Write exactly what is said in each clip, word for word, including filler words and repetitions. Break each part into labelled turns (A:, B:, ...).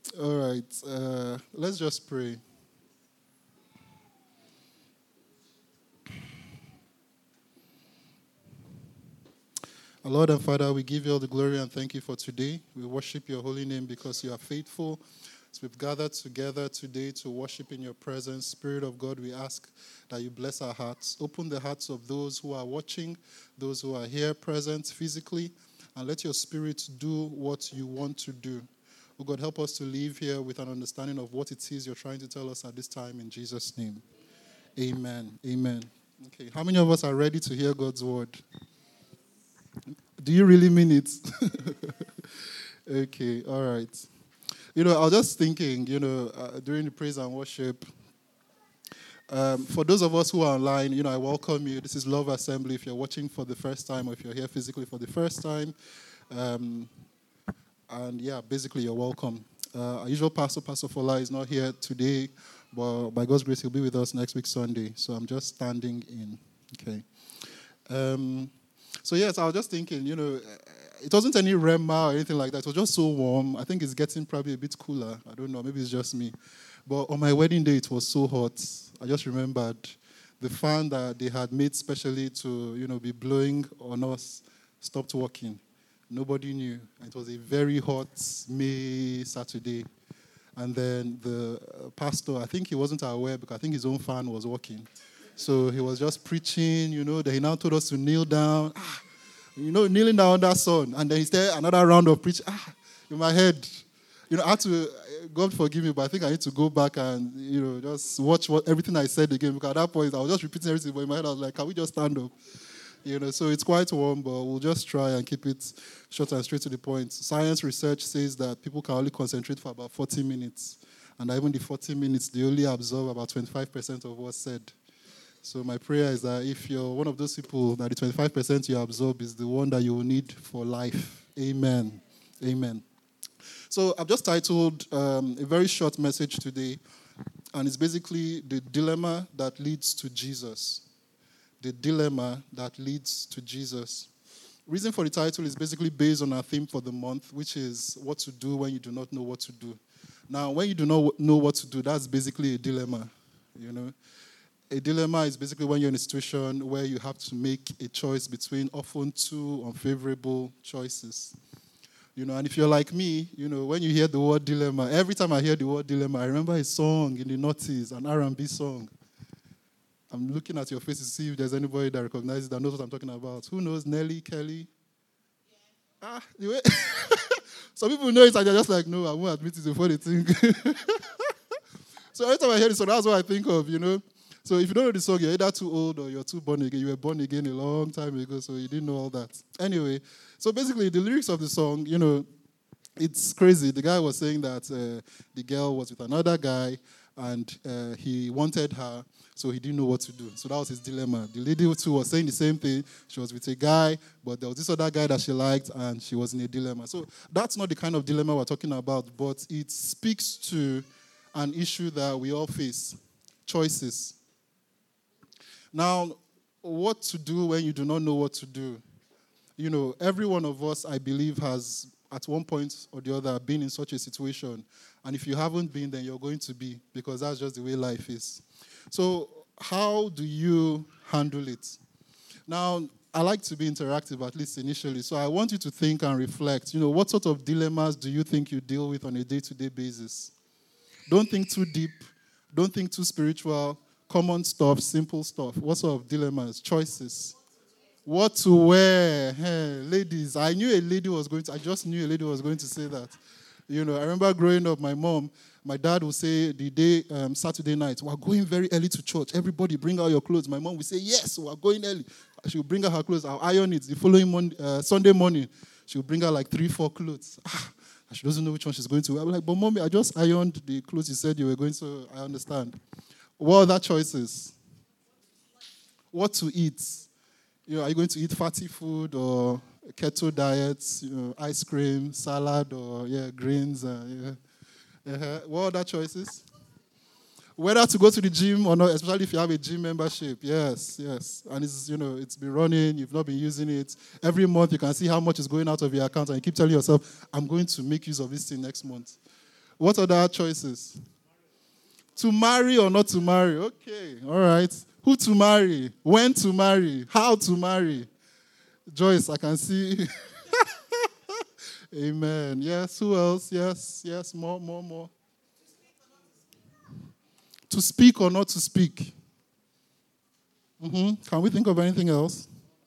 A: All right. Uh, let's just pray. Our Lord and Father, we give you all the glory and thank you for today. We worship your holy name because you are faithful. As we've gathered together today to worship in your presence, Spirit of God, we ask that you bless our hearts. Open the hearts of those who are watching, those who are here present physically, and let your Spirit do what you want to do. Oh God, help us to leave here with an understanding of what it is you're trying to tell us at this time in Jesus' name. Amen. Amen. Okay, how many of us are ready to hear God's word? Do you really mean it? Okay, all right. You know, I was just thinking, you know, uh, during the praise and worship, um, for those of us who are online, you know, I welcome you. This is Love Assembly. If you're watching for the first time or if you're here physically for the first time, um, and yeah, basically you're welcome. Uh, our usual pastor, Pastor Fola, is not here today, but by God's grace, he'll be with us next week Sunday. So I'm just standing in. Okay. Um, so yes, I was just thinking, you know, it wasn't any Rema or anything like that. It was just so warm. I think it's getting probably a bit cooler. I don't know. Maybe it's just me. But on my wedding day, it was so hot. I just remembered the fan that they had made specially to, you know, be blowing on us stopped working. Nobody knew. It was a very hot May Saturday. And then the pastor, I think he wasn't aware because I think his own fan was working. So he was just preaching, you know. Then he now told us to kneel down. Ah, you know, kneeling down under sun. And then he started another round of preaching. Ah, in my head. You know, I had to, God forgive me, but I think I need to go back and, you know, just watch what everything I said again. Because at that point, I was just repeating everything. But in my head, I was like, can we just stand up? You know, so it's quite warm, but we'll just try and keep it short and straight to the point. Science research says that people can only concentrate for about forty minutes. And even the forty minutes, they only absorb about twenty-five percent of what's said. So my prayer is that if you're one of those people, that the twenty-five percent you absorb is the one that you will need for life. Amen. Amen. So I've just titled um, a very short message today, and it's basically the dilemma that leads to Jesus. The dilemma that leads to Jesus. Reason for the title is basically based on our theme for the month, which is what to do when you do not know what to do. Now, when you do not know what to do, that's basically a dilemma, you know. A dilemma is basically when you're in a situation where you have to make a choice between often two unfavorable choices. You know, and if you're like me, you know, when you hear the word dilemma, every time I hear the word dilemma, I remember a song in the noughties, an R and B song. I'm looking at your face to see if there's anybody that recognizes that knows what I'm talking about. Who knows Nelly, Kelly? Yeah. Ah, you wait. Some people know it and they're just like, no, I won't admit it before they think. So every time I hear this song, that's what I think of, you know. So if you don't know the song, you're either too old or you're too born again. You were born again a long time ago, so you didn't know all that. Anyway, so basically the lyrics of the song, you know, it's crazy. The guy was saying that uh, the girl was with another guy and uh, he wanted her, so he didn't know what to do. So that was his dilemma. The lady too was saying the same thing. She was with a guy, but there was this other guy that she liked, and she was in a dilemma. So that's not the kind of dilemma we're talking about, but it speaks to an issue that we all face, choices. Now, what to do when you do not know what to do? You know, every one of us, I believe, has at one point or the other been in such a situation. And if you haven't been, then you're going to be, because that's just the way life is. So how do you handle it? Now, I like to be interactive, at least initially. So I want you to think and reflect. You know, what sort of dilemmas do you think you deal with on a day-to-day basis? Don't think too deep. Don't think too spiritual. Common stuff, simple stuff. What sort of dilemmas? Choices. What to wear? Hey, ladies, I knew a lady was going to, I just knew a lady was going to say that. You know, I remember growing up, my mom, my dad would say the day, um, Saturday night, we're going very early to church. Everybody bring out your clothes. My mom would say, yes, we're going early. She would bring out her clothes. I'll iron it. The following Monday, uh, Sunday morning, she would bring out like three, four clothes. Ah, she doesn't know which one she's going to wear. I'm like, but mommy, I just ironed the clothes you said you were going to, I understand. What other choices? What to eat? You know, are you going to eat fatty food or keto diets, you know, ice cream, salad, or yeah, greens? Uh, yeah. Uh-huh. What other choices? Whether to go to the gym or not, especially if you have a gym membership. Yes, yes. And it's, you know, it's been running, you've not been using it. Every month you can see how much is going out of your account and you keep telling yourself, I'm going to make use of this thing next month. What other choices? To marry or not to marry? Okay, all right. Who to marry? When to marry? How to marry? Joyce, I can see. Amen. Yes, who else? Yes, yes, more, more, more. To speak or not to speak? Mm-hmm. Can we think of anything else?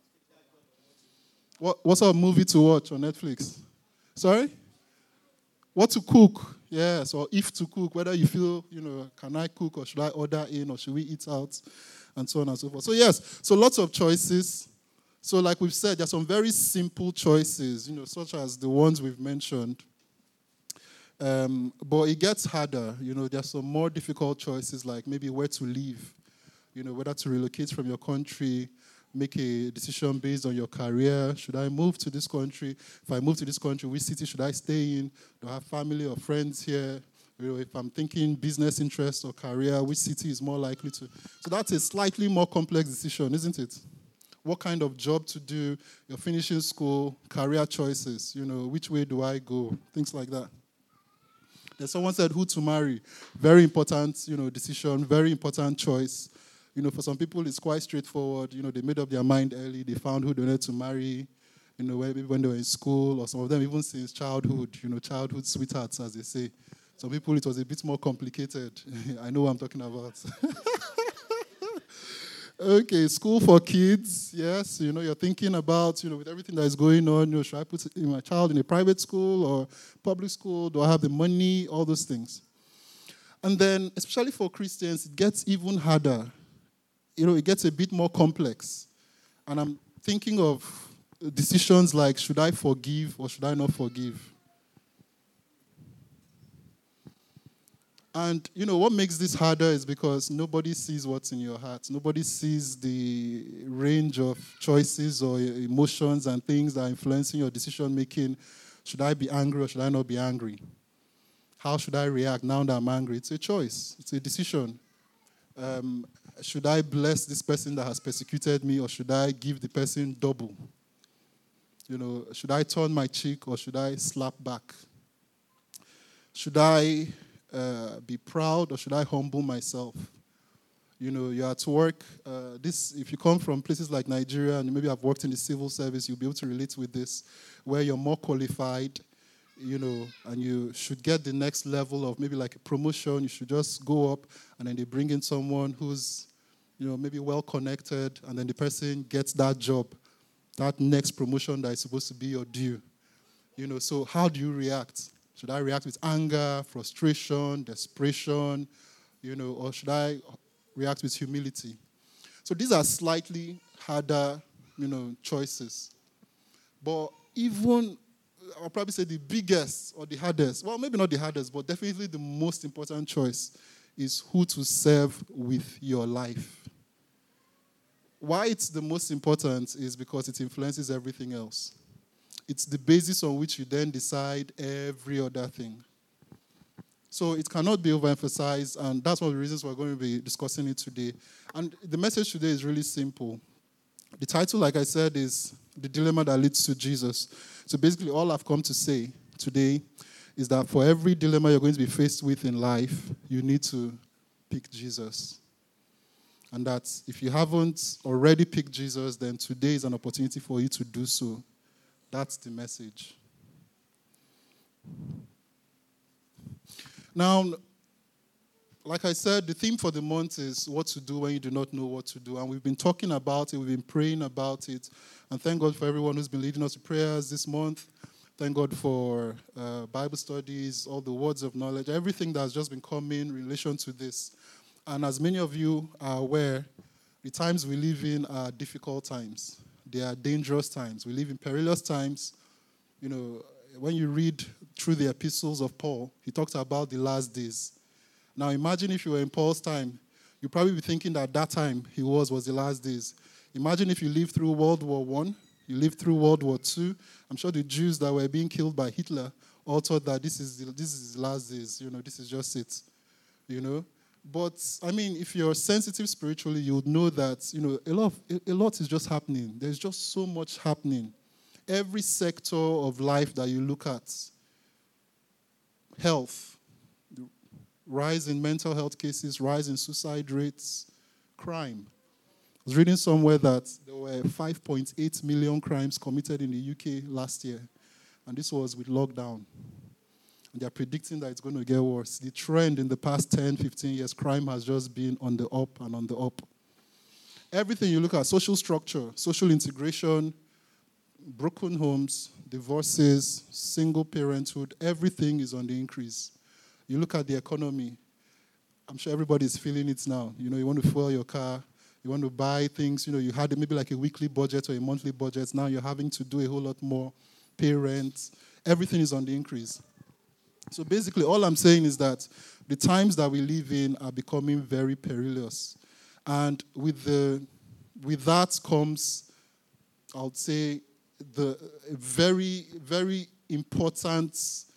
A: What, what sort of movie to watch on Netflix? Sorry? What to cook? Yes, or if to cook, whether you feel, you know, can I cook or should I order in or should we eat out? And so on and so forth. So yes, so lots of choices. So like we've said, there's some very simple choices, you know, such as the ones we've mentioned. Um, but it gets harder, you know, there's some more difficult choices like maybe where to live, you know, whether to relocate from your country, make a decision based on your career. Should I move to this country? If I move to this country, which city should I stay in? Do I have family or friends here? You know, if I'm thinking business interest or career, which city is more likely to? So that's a slightly more complex decision, isn't it? What kind of job to do? You're finishing school, career choices. You know, which way do I go? Things like that. Then someone said who to marry. Very important, you know, decision. Very important choice. You know, for some people, it's quite straightforward. You know, they made up their mind early. They found who they wanted to marry, you know, maybe when they were in school, or some of them even since childhood, you know, childhood sweethearts, as they say. Some people, it was a bit more complicated. I know what I'm talking about. Okay, school for kids. Yes, you know, you're thinking about, you know, with everything that is going on, you know, should I put my child in a private school or public school? Do I have the money? All those things. And then, especially for Christians, it gets even harder. You know, it gets a bit more complex. And I'm thinking of decisions like, should I forgive or should I not forgive? And, you know, what makes this harder is because nobody sees what's in your heart. Nobody sees the range of choices or emotions and things that are influencing your decision-making. Should I be angry or should I not be angry? How should I react now that I'm angry? It's a choice. It's a decision. Um, should I bless this person that has persecuted me or should I give the person double? You know, should I turn my cheek or should I slap back? Should I uh, be proud or should I humble myself? You know, you're at work. Uh, this, if you come from places like Nigeria and maybe have worked in the civil service, you'll be able to relate with this, where you're more qualified, you know, and you should get the next level of maybe like a promotion. You should just go up, and then they bring in someone who's, you know, maybe well-connected, and then the person gets that job, that next promotion that is supposed to be your due. You know, so how do you react? Should I react with anger, frustration, desperation, you know, or should I react with humility? So these are slightly harder, you know, choices. But even I'll probably say the biggest or the hardest, well, maybe not the hardest, but definitely the most important choice is who to serve with your life. Why it's the most important is because it influences everything else. It's the basis on which you then decide every other thing. So it cannot be overemphasized, and that's one of the reasons we're going to be discussing it today. And the message today is really simple. The title, like I said, is The Dilemma That Leads to Jesus. So basically all I've come to say today is that for every dilemma you're going to be faced with in life, you need to pick Jesus. And that if you haven't already picked Jesus, then today is an opportunity for you to do so. That's the message. Now, like I said, the theme for the month is what to do when you do not know what to do. And we've been talking about it. We've been praying about it. And thank God for everyone who's been leading us to prayers this month. Thank God for uh, Bible studies, all the words of knowledge, everything that's just been coming in relation to this. And as many of you are aware, the times we live in are difficult times. They are dangerous times. We live in perilous times. You know, when you read through the epistles of Paul, he talks about the last days. Now, imagine if you were in Paul's time, you'd probably be thinking that that time he was was the last days. Imagine if you lived through World War One, you lived through World War Two. I'm sure the Jews that were being killed by Hitler all thought that this is the, this is the last days. You know, this is just it. You know, but I mean, if you're sensitive spiritually, you would know that you know a lot of, a, a lot is just happening. There's just so much happening. Every sector of life that you look at, health, rise in mental health cases, rise in suicide rates, crime. I was reading somewhere that there were five point eight million crimes committed in the U K last year, and this was with lockdown. And they're predicting that it's going to get worse. The trend in the past ten, fifteen years, crime has just been on the up and on the up. Everything you look at, social structure, social integration, broken homes, divorces, single parenthood, everything is on the increase. You look at the economy, I'm sure everybody's feeling it now. You know, you want to fuel your car, you want to buy things, you know, you had maybe like a weekly budget or a monthly budget. Now you're having to do a whole lot more, pay rent. Everything is on the increase. So basically, all I'm saying is that the times that we live in are becoming very perilous. And with the with that comes, I would say, the very, very important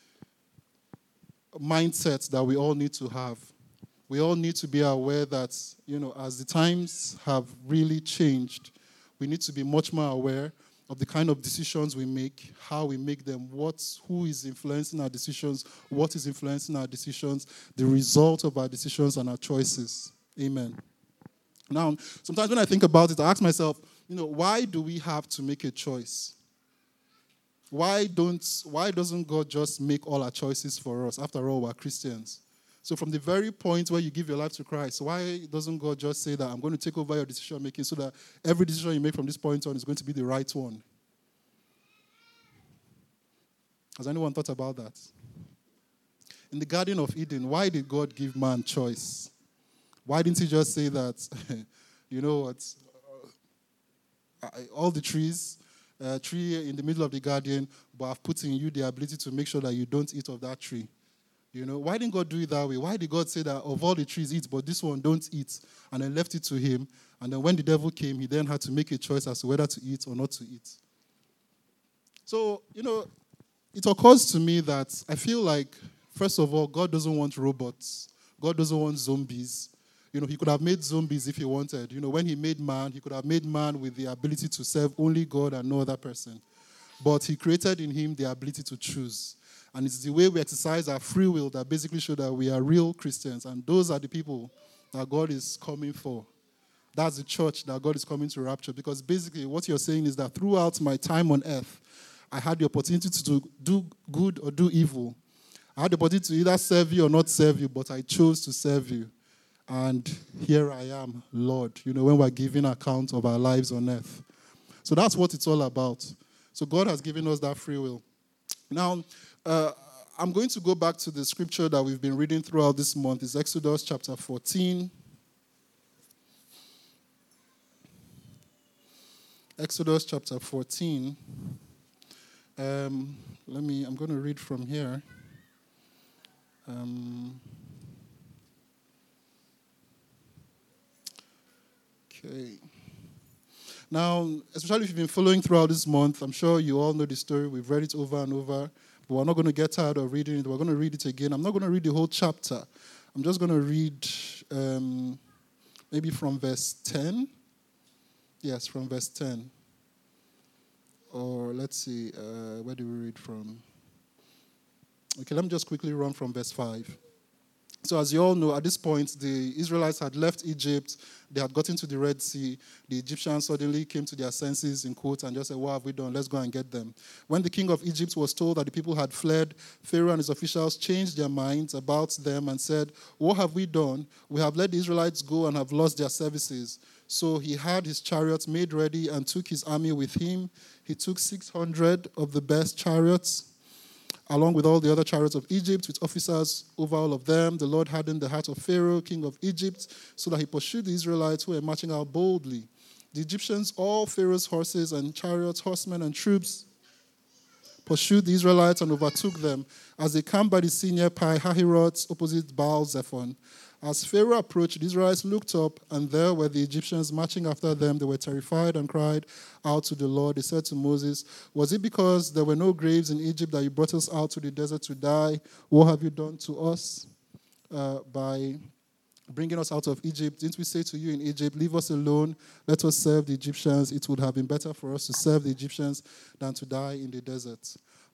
A: mindset that we all need to have. We all need to be aware that, you know, as the times have really changed, we need to be much more aware of the kind of decisions we make, how we make them, what, who is influencing our decisions, what is influencing our decisions, the result of our decisions and our choices. Amen. Now, sometimes when I think about it, I ask myself, you know, why do we have to make a choice? Why don't, why doesn't God just make all our choices for us? After all, we're Christians. So from the very point where you give your life to Christ, why doesn't God just say that I'm going to take over your decision making so that every decision you make from this point on is going to be the right one? Has anyone thought about that? In the Garden of Eden, why did God give man choice? Why didn't he just say that, you know what, uh, all the trees, uh, tree in the middle of the garden, but I've put in you the ability to make sure that you don't eat of that tree. You know, why didn't God do it that way? Why did God say that of all the trees eat, but this one don't eat, and then left it to him? And then when the devil came, he then had to make a choice as to whether to eat or not to eat. So, you know, it occurs to me that I feel like, first of all, God doesn't want robots. God doesn't want zombies. You know, he could have made zombies if he wanted. You know, when he made man, he could have made man with the ability to serve only God and no other person. But he created in him the ability to choose. And it's the way we exercise our free will that basically show that we are real Christians. And those are the people that God is coming for. That's the church that God is coming to rapture. Because basically what you're saying is that throughout my time on earth, I had the opportunity to do, do good or do evil. I had the opportunity to either serve you or not serve you, but I chose to serve you. And here I am, Lord, you know, when we're giving account of our lives on earth. So that's what it's all about. So God has given us that free will. Now, uh, I'm going to go back to the scripture that we've been reading throughout this month. It's Exodus chapter fourteen. Exodus chapter fourteen. Um, let me, I'm going to read from here. Um, okay. Now, especially if you've been following throughout this month, I'm sure you all know the story. We've read it over and over. But we're not going to get tired of reading it. We're going to read it again. I'm not going to read the whole chapter. I'm just going to read um, maybe from verse ten. Yes, from verse ten. Or let's see, uh, where do we read from? Okay, let me just quickly run from verse five. So as you all know, at this point, the Israelites had left Egypt. They had gotten to the Red Sea. The Egyptians suddenly came to their senses, in quotes, and just said, what have we done? Let's go and get them. When the king of Egypt was told that the people had fled, Pharaoh and his officials changed their minds about them and said, what have we done? We have let the Israelites go and have lost their services. So he had his chariots made ready and took his army with him. He took six hundred of the best chariots, along with all the other chariots of Egypt, with officers over all of them. The Lord hardened the heart of Pharaoh, king of Egypt, so that he pursued the Israelites who were marching out boldly. The Egyptians, all Pharaoh's horses and chariots, horsemen and troops, pursued the Israelites and overtook them as they camped by the sea near Pi Hahiroth, opposite Baal Zephon. As Pharaoh approached, the Israelites looked up, and there were the Egyptians marching after them. They were terrified and cried out to the Lord. They said to Moses, was it because there were no graves in Egypt that you brought us out to the desert to die? What have you done to us uh, by bringing us out of Egypt? Didn't we say to you in Egypt, leave us alone, let us serve the Egyptians? It would have been better for us to serve the Egyptians than to die in the desert.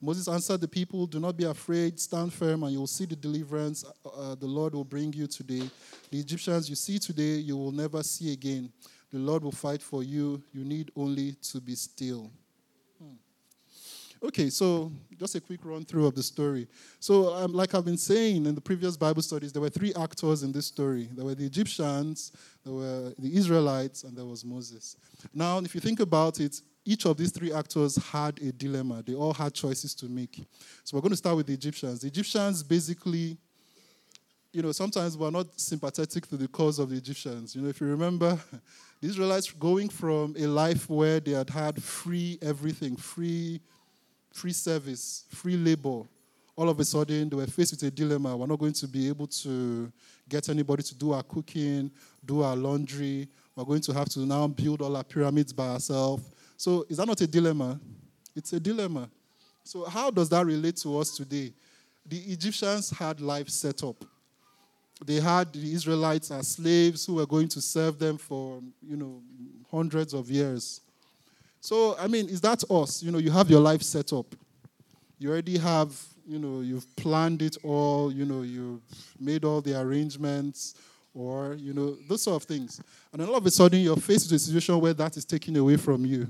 A: Moses answered the people, do not be afraid, stand firm, and you will see the deliverance uh, the Lord will bring you today. The Egyptians you see today, you will never see again. The Lord will fight for you. You need only to be still. Hmm. Okay, so just a quick run through of the story. So um, like I've been saying in the previous Bible studies, there were three actors in this story. There were the Egyptians, there were the Israelites, and there was Moses. Now, if you think about it, each of these three actors had a dilemma. They all had choices to make. So we're going to start with the Egyptians. The Egyptians basically, you know, sometimes we're not sympathetic to the cause of the Egyptians. You know, if you remember, the Israelites going from a life where they had had free everything, free, free service, free labor, all of a sudden they were faced with a dilemma. We're not going to be able to get anybody to do our cooking, do our laundry. We're going to have to now build all our pyramids by ourselves. So is that not a dilemma? It's a dilemma. So how does that relate to us today? The Egyptians had life set up. They had the Israelites as slaves who were going to serve them for, you know, hundreds of years. So, I mean, is that us? You know, you have your life set up. You already have, you know, you've planned it all, you know, you've made all the arrangements, or, you know, those sort of things. And then all of a sudden, you're faced with a situation where that is taken away from you.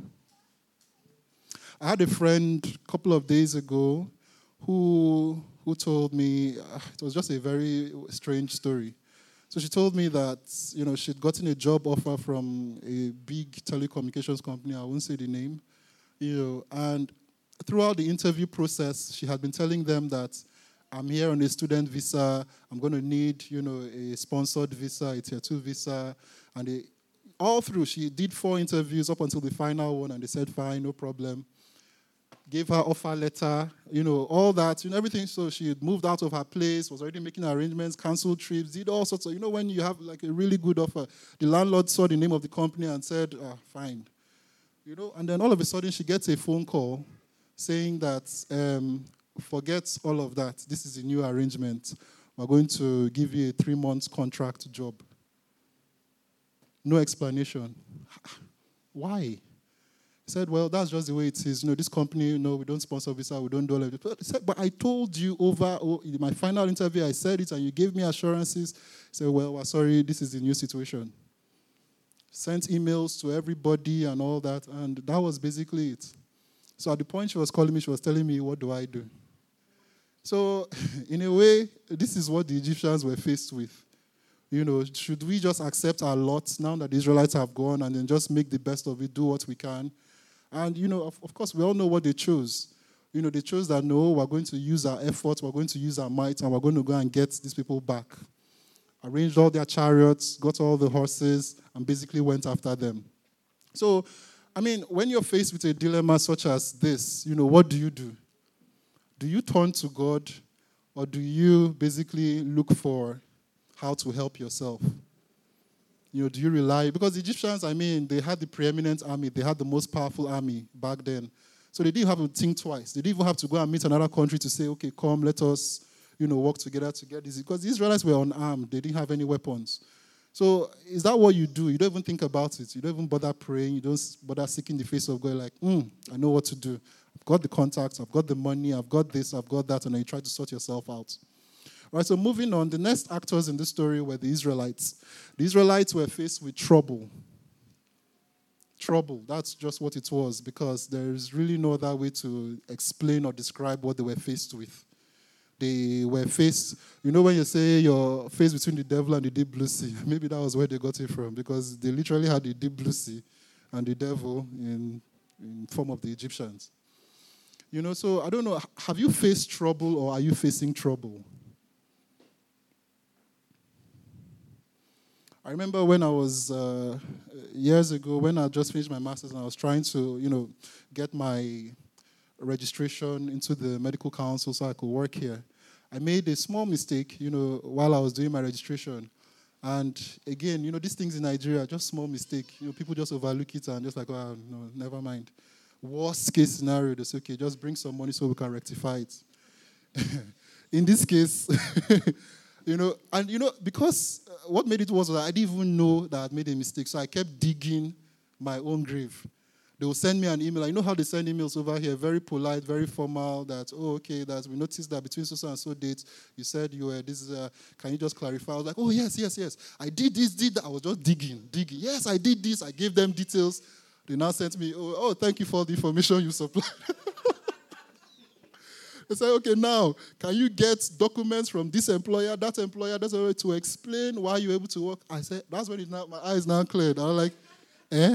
A: I had a friend a couple of days ago who who told me, uh, it was just a very strange story. So she told me that, you know, she'd gotten a job offer from a big telecommunications company, I won't say the name, you know, and throughout the interview process, she had been telling them that I'm here on a student visa, I'm going to need, you know, a sponsored visa, a tier two visa, and they, all through, she did four interviews up until the final one, and they said, fine, no problem. Gave her offer letter, you know, all that, you know, everything. So she had moved out of her place, was already making arrangements, canceled trips, did all sorts of, you know, when you have like a really good offer, the landlord saw the name of the company and said, ah, fine. You know, and then all of a sudden she gets a phone call saying that, um, forget all of that. This is a new arrangement. We're going to give you a three-month contract job. No explanation. Why? He said, well, that's just the way it is. You know, this company, you know, we don't sponsor visa, we don't do all of it. He said, but I told you over oh, in my final interview, I said it, and you gave me assurances. He said, well, we're sorry, this is the new situation. Sent emails to everybody and all that, and that was basically it. So at the point she was calling me, she was telling me, what do I do? So in a way, this is what the Egyptians were faced with. You know, should we just accept our lot now that the Israelites have gone and then just make the best of it, do what we can? And, you know, of, of course, we all know what they chose. You know, they chose that, no, we're going to use our efforts, we're going to use our might, and we're going to go and get these people back. Arranged all their chariots, got all the horses, and basically went after them. So, I mean, when you're faced with a dilemma such as this, you know, what do you do? Do you turn to God, or do you basically look for how to help yourself? You know, do you rely? Because the Egyptians, I mean, they had the preeminent army. They had the most powerful army back then. So they didn't have to think twice. They didn't even have to go and meet another country to say, okay, come, let us, you know, work together to get this. Because the Israelites were unarmed. They didn't have any weapons. So is that what you do? You don't even think about it. You don't even bother praying. You don't bother seeking the face of God like, hmm, I know what to do. I've got the contacts. I've got the money. I've got this. I've got that. And then you try to sort yourself out. Right, so moving on, the next actors in this story were the Israelites. The Israelites were faced with trouble. Trouble, that's just what it was, because there is really no other way to explain or describe what they were faced with. They were faced, you know when you say you're faced between the devil and the deep blue sea, maybe that was where they got it from, because they literally had the deep blue sea and the devil in, in form of the Egyptians. You know, so I don't know, have you faced trouble or are you facing trouble? I remember when I was, uh, years ago, when I just finished my master's and I was trying to, you know, get my registration into the medical council so I could work here. I made a small mistake, you know, while I was doing my registration. And again, you know, these things in Nigeria, just small mistake. You know, people just overlook it and just like, oh, no, never mind. Worst case scenario, they say, okay, just bring some money so we can rectify it. In this case, you know, and you know, because what made it worse was that I didn't even know that I had made a mistake. So I kept digging my own grave. They will send me an email. I know how they send emails over here, very polite, very formal, that, oh, okay, that we noticed that between so and so dates, you said you were this, uh, can you just clarify? I was like, oh, yes, yes, yes. I did this, did that. I was just digging, digging. Yes, I did this. I gave them details. They now sent me, oh, oh thank you for the information you supplied. They said, okay, now, can you get documents from this employer, that employer, that's a way to explain why you're able to work? I said, that's when it now, my eyes now cleared. I was like, eh?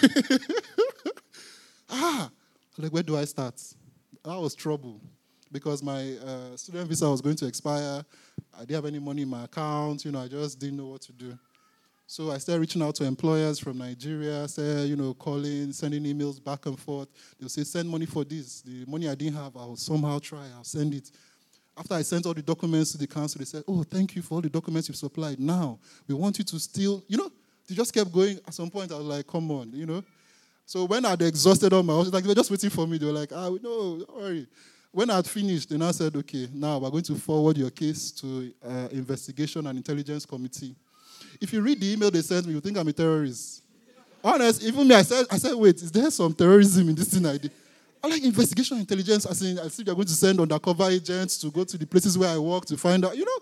A: ah, like, where do I start? That was trouble because my uh, student visa was going to expire. I didn't have any money in my account. You know, I just didn't know what to do. So I started reaching out to employers from Nigeria, started, you know, calling, sending emails back and forth. They'll say, send money for this. The money I didn't have, I'll somehow try. I'll send it. After I sent all the documents to the council, they said, oh, thank you for all the documents you've supplied. Now, we want you to still, you know, they just kept going. At some point, I was like, come on, you know. So when I'd exhausted all my options, like, they were just waiting for me. They were like, ah, no, don't worry. When I'd finished, they now said, okay, now we're going to forward your case to uh, Investigation and Intelligence Committee. If you read the email they sent me, you think I'm a terrorist. Honest, even me, I said, I said, wait, is there some terrorism in this thing I did? I like investigation intelligence, as in, I see they're going to send undercover agents to go to the places where I work to find out, you know.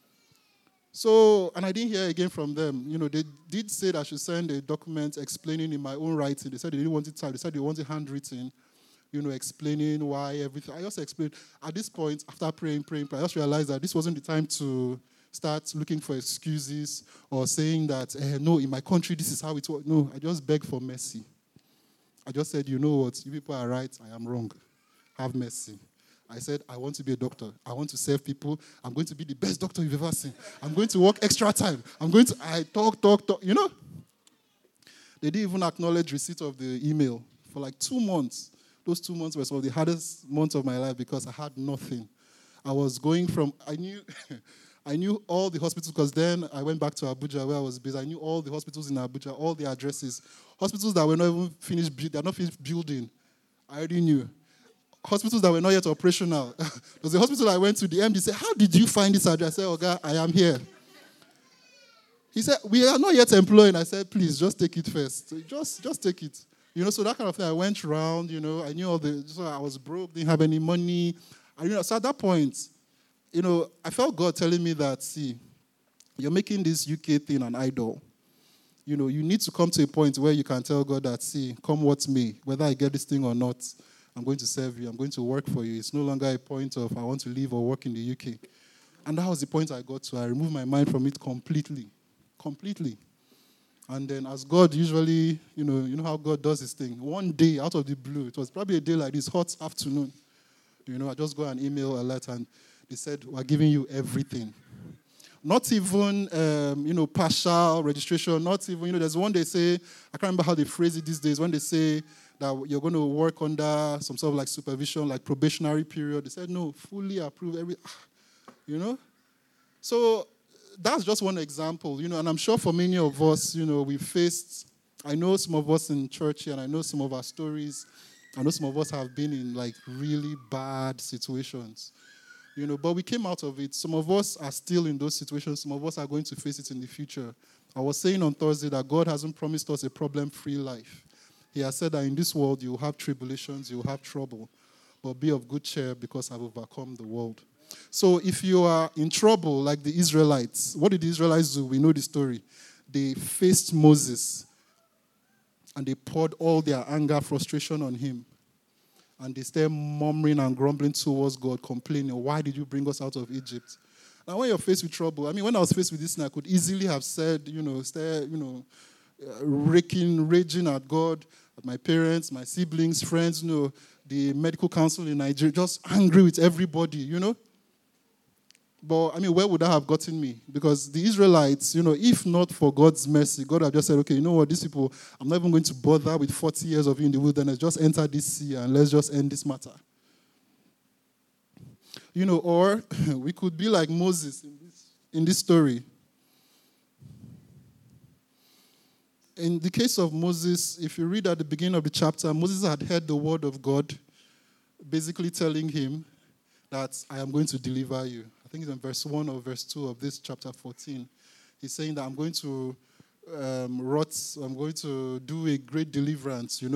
A: So, and I didn't hear again from them. You know, they did say that I should send a document explaining in my own writing. They said they didn't want it typed. They said they wanted handwritten, you know, explaining why everything. I just explained. At this point, after praying, praying, praying, I just realized that this wasn't the time to start looking for excuses or saying that, eh, no, in my country, this is how it works. No, I just begged for mercy. I just said, you know what, you people are right, I am wrong. Have mercy. I said, I want to be a doctor. I want to serve people. I'm going to be the best doctor you've ever seen. I'm going to work extra time. I'm going to, I talk, talk, talk, you know. They didn't even acknowledge receipt of the email for like two months. Those two months were some of the hardest months of my life because I had nothing. I was going from, I knew... I knew all the hospitals because then I went back to Abuja where I was based. I knew all the hospitals in Abuja, all the addresses. Hospitals that were not even finished, they're not finished building. I already knew. Hospitals that were not yet operational. There was a hospital I went to, the M D said, how did you find this address? I said, Oga, I am here. He said, we are not yet employing. I said, please, just take it first. Just, just take it. You know, so that kind of thing. I went around, you know, I knew all the, so I was broke, didn't have any money. I, you know, so at that point, you know, I felt God telling me that, see, you're making this U K thing an idol. You know, you need to come to a point where you can tell God that, see, come what may, whether I get this thing or not, I'm going to serve you, I'm going to work for you. It's no longer a point of I want to live or work in the U K. And that was the point I got to. I removed my mind from it completely. Completely. And then as God usually, you know, you know how God does his thing. One day, out of the blue, it was probably a day like this, hot afternoon. You know, I just got an email alert and they said, we're giving you everything. Not even, um, you know, partial registration. Not even, you know, there's one they say, I can't remember how they phrase it these days, when they say that you're going to work under some sort of like supervision, like probationary period. They said, no, fully approved, every, you know. So that's just one example, you know, and I'm sure for many of us, you know, we faced, I know some of us in church here, and I know some of our stories, I know some of us have been in like really bad situations. You know, but we came out of it. Some of us are still in those situations. Some of us are going to face it in the future. I was saying on Thursday that God hasn't promised us a problem-free life. He has said that in this world you will have tribulations, you will have trouble, but be of good cheer because I've overcome the world. So if you are in trouble like the Israelites, what did the Israelites do? We know the story. They faced Moses and they poured all their anger, frustration on him. And they start murmuring and grumbling towards God, complaining, why did you bring us out of Egypt? Now, when you're faced with trouble, I mean, when I was faced with this, I could easily have said, you know, start, you know, uh, raking, raging at God, at my parents, my siblings, friends, you know, the medical council in Nigeria, just angry with everybody, you know. But, I mean, where would that have gotten me? Because the Israelites, you know, if not for God's mercy, God have just said, okay, you know what, these people, I'm not even going to bother with forty years of you in the wilderness. Just enter this sea and let's just end this matter. You know, or we could be like Moses in this, in this story. In the case of Moses, if you read at the beginning of the chapter, Moses had heard the word of God, basically telling him that I am going to deliver you. I think it's in verse one or verse two of this chapter fourteen. He's saying that I'm going to um, rot, I'm going to do a great deliverance, you know.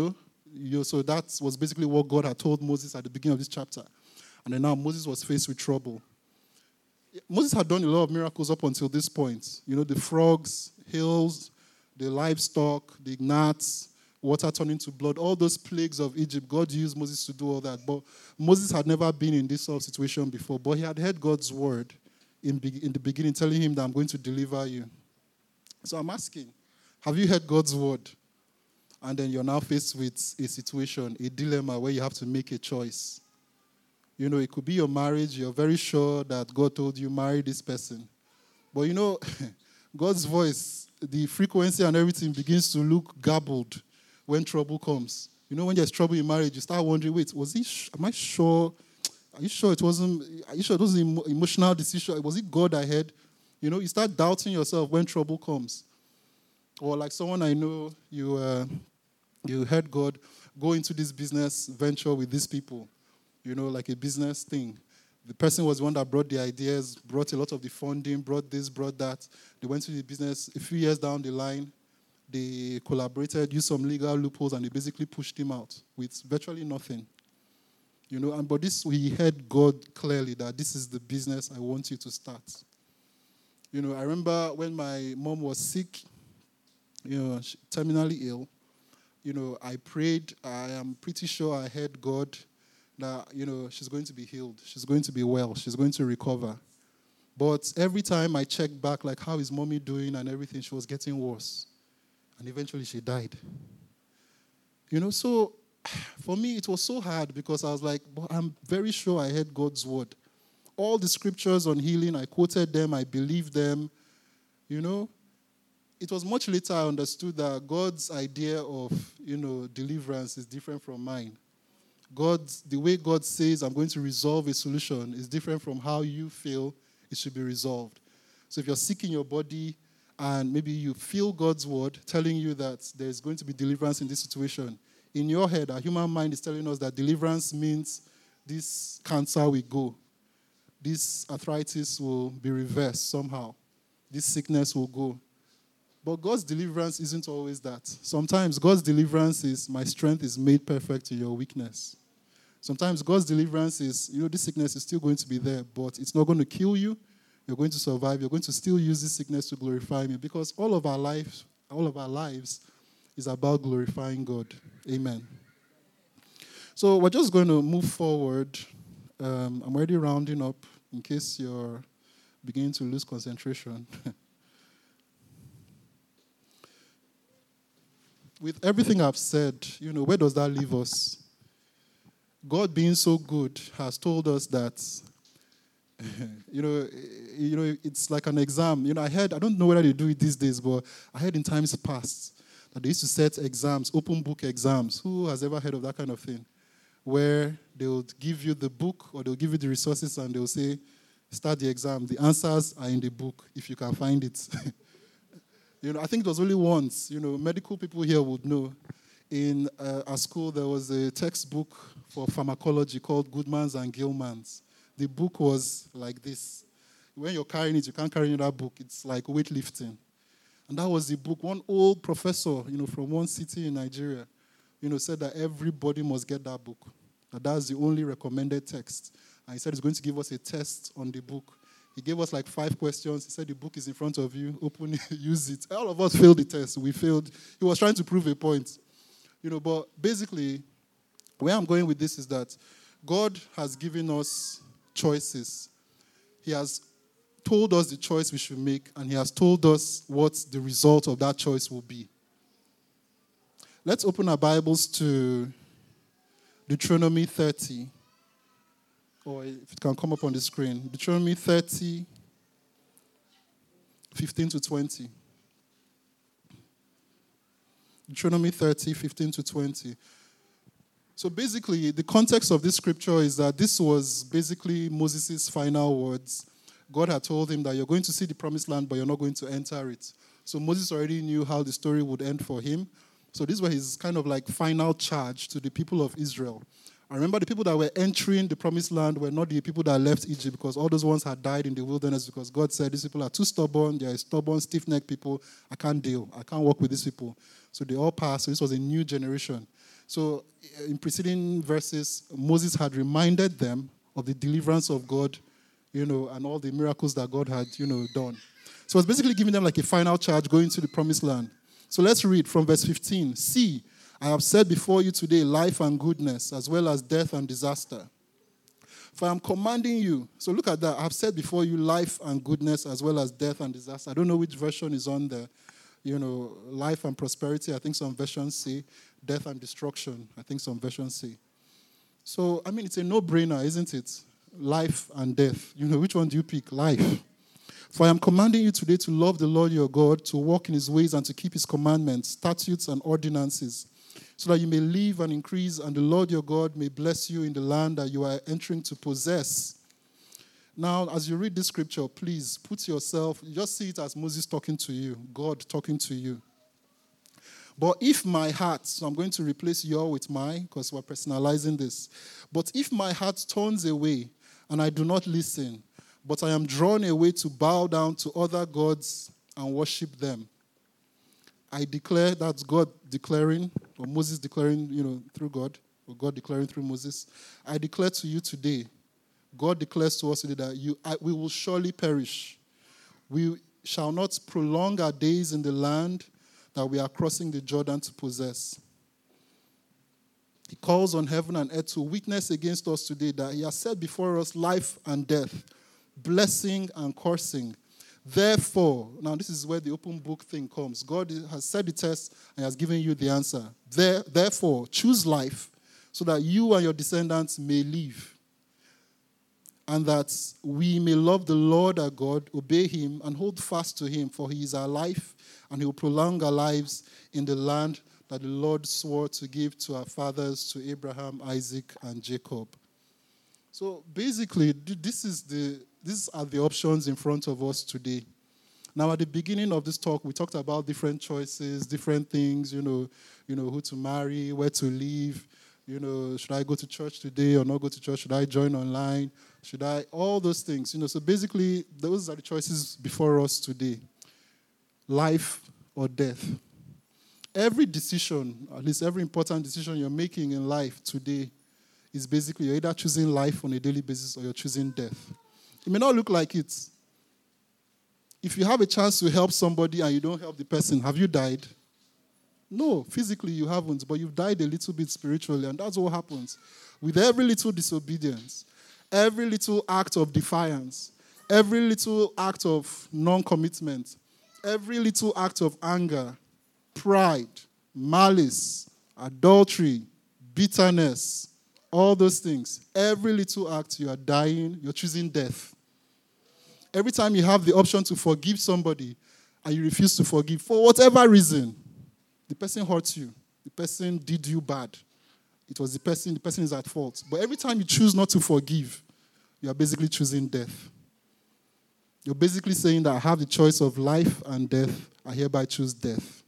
A: You know, so that was basically what God had told Moses at the beginning of this chapter. And then now Moses was faced with trouble. Moses had done a lot of miracles up until this point. You know, the frogs, hills, the livestock, the gnats, water turning to blood, all those plagues of Egypt. God used Moses to do all that. But Moses had never been in this sort of situation before. But he had heard God's word in, be- in the beginning telling him that I'm going to deliver you. So I'm asking, have you heard God's word? And then you're now faced with a situation, a dilemma where you have to make a choice. You know, it could be your marriage. You're very sure that God told you, marry this person. But you know, God's voice, the frequency and everything begins to look garbled when trouble comes. You know, when there's trouble in marriage, you start wondering, wait, was he, sh- am I sure? Are you sure it wasn't, are you sure it wasn't an emotional decision? Was it God I had? You know, you start doubting yourself when trouble comes. Or like someone I know, you uh, you heard God go into this business venture with these people. You know, like a business thing. The person was the one that brought the ideas, brought a lot of the funding, brought this, brought that. They went to the business. A few years down the line, they collaborated, used some legal loopholes, and they basically pushed him out with virtually nothing. You know, and but this, we heard God clearly that this is the business I want you to start. You know, I remember when my mom was sick, you know, she, terminally ill, you know, I prayed. I am pretty sure I heard God that, you know, she's going to be healed. She's going to be well. She's going to recover. But every time I checked back, like, how is mommy doing and everything, she was getting worse. And eventually she died. You know, so for me, it was so hard because I was like, but I'm very sure I heard God's word. All the scriptures on healing, I quoted them, I believed them. You know, it was much later I understood that God's idea of, you know, deliverance is different from mine. God's, the way God says I'm going to resolve a solution is different from how you feel it should be resolved. So if you're sick in your body and maybe you feel God's word telling you that there's going to be deliverance in this situation, in your head, our human mind is telling us that deliverance means this cancer will go. This arthritis will be reversed somehow. This sickness will go. But God's deliverance isn't always that. Sometimes God's deliverance is, my strength is made perfect in your weakness. Sometimes God's deliverance is, you know, this sickness is still going to be there, but it's not going to kill you. You're going to survive. You're going to still use this sickness to glorify me, because all of our lives, all of our lives is about glorifying God. Amen. So we're just going to move forward. Um, I'm already rounding up in case you're beginning to lose concentration. With everything I've said, you know, where does that leave us? God being so good has told us that, you know, you know, it's like an exam. You know, I heard, I don't know whether they do it these days, but I heard in times past that they used to set exams, open book exams. Who has ever heard of that kind of thing? Where they would give you the book or they'll give you the resources and they'll say, start the exam. The answers are in the book if you can find it. You know, I think it was only once, you know, medical people here would know. In uh, our school, there was a textbook for pharmacology called Goodman's and Gilman's. The book was like this. When you're carrying it, you can't carry that book. It's like weightlifting. And that was the book. One old professor, you know, from one city in Nigeria, you know, said that everybody must get that book. That that's the only recommended text. And he said he's going to give us a test on the book. He gave us like five questions. He said the book is in front of you. Open it, use it. All of us failed the test. We failed. He was trying to prove a point. You know, but basically, where I'm going with this is that God has given us choices. He has told us the choice we should make, and he has told us what the result of that choice will be. Let's open our Bibles to Deuteronomy thirty. Or if it can come up on the screen. Deuteronomy thirty, fifteen to twenty. Deuteronomy thirty, fifteen to twenty. So basically, the context of this scripture is that this was basically Moses' final words. God had told him that you're going to see the promised land, but you're not going to enter it. So Moses already knew how the story would end for him. So these were his kind of like final charge to the people of Israel. I remember the people that were entering the promised land were not the people that left Egypt, because all those ones had died in the wilderness because God said these people are too stubborn. They are stubborn, stiff-necked people. I can't deal. I can't work with these people. So they all passed. So this was a new generation. So in preceding verses, Moses had reminded them of the deliverance of God, you know, and all the miracles that God had, you know, done. So it's basically giving them like a final charge going to the promised land. So let's read from verse fifteen. See, I have set before you today life and goodness, as well as death and disaster. For I am commanding you. So look at that. I have set before you life and goodness, as well as death and disaster. I don't know which version is on there. You know, life and prosperity, I think some versions say. Death and destruction, I think some versions say. So, I mean, it's a no-brainer, isn't it? Life and death. You know, which one do you pick? Life. For I am commanding you today to love the Lord your God, to walk in his ways and to keep his commandments, statutes, and ordinances, so that you may live and increase, and the Lord your God may bless you in the land that you are entering to possess. Now, as you read this scripture, please put yourself, just see it as Moses talking to you, God talking to you. But if my heart, so I'm going to replace your with my, because we're personalizing this. But if my heart turns away and I do not listen, but I am drawn away to bow down to other gods and worship them, I declare, that's God declaring, or Moses declaring, you know, through God, or God declaring through Moses. I declare to you today, God declares to us today that you, I, we will surely perish. We shall not prolong our days in the land that we are crossing the Jordan to possess. He calls on heaven and earth to witness against us today that he has set before us life and death, blessing and cursing. Therefore, now this is where the open book thing comes. God has set the test and has given you the answer. There, therefore, choose life so that you and your descendants may live, and that we may love the Lord our God, obey him, and hold fast to him, for he is our life, and he will prolong our lives in the land that the Lord swore to give to our fathers, to Abraham, Isaac, and Jacob. So basically, this is the these are the options in front of us today. Now, at the beginning of this talk, we talked about different choices, different things, you know, you know, who to marry, where to live, you know, should I go to church today or not go to church? Should I join online? Should I? All those things, you know. So basically, those are the choices before us today. Life or death. Every decision, at least every important decision you're making in life today, is basically you're either choosing life on a daily basis or you're choosing death. It may not look like it. If you have a chance to help somebody and you don't help the person, have you died? No, physically you haven't, but you've died a little bit spiritually, and that's what happens. With every little disobedience, every little act of defiance, every little act of non-commitment, every little act of anger, pride, malice, adultery, bitterness, all those things, every little act, you are dying, you're choosing death. Every time you have the option to forgive somebody and you refuse to forgive, for whatever reason, the person hurt you, the person did you bad, it was the person, the person is at fault. But every time you choose not to forgive, you are basically choosing death. You're basically saying that I have the choice of life and death, I hereby choose death.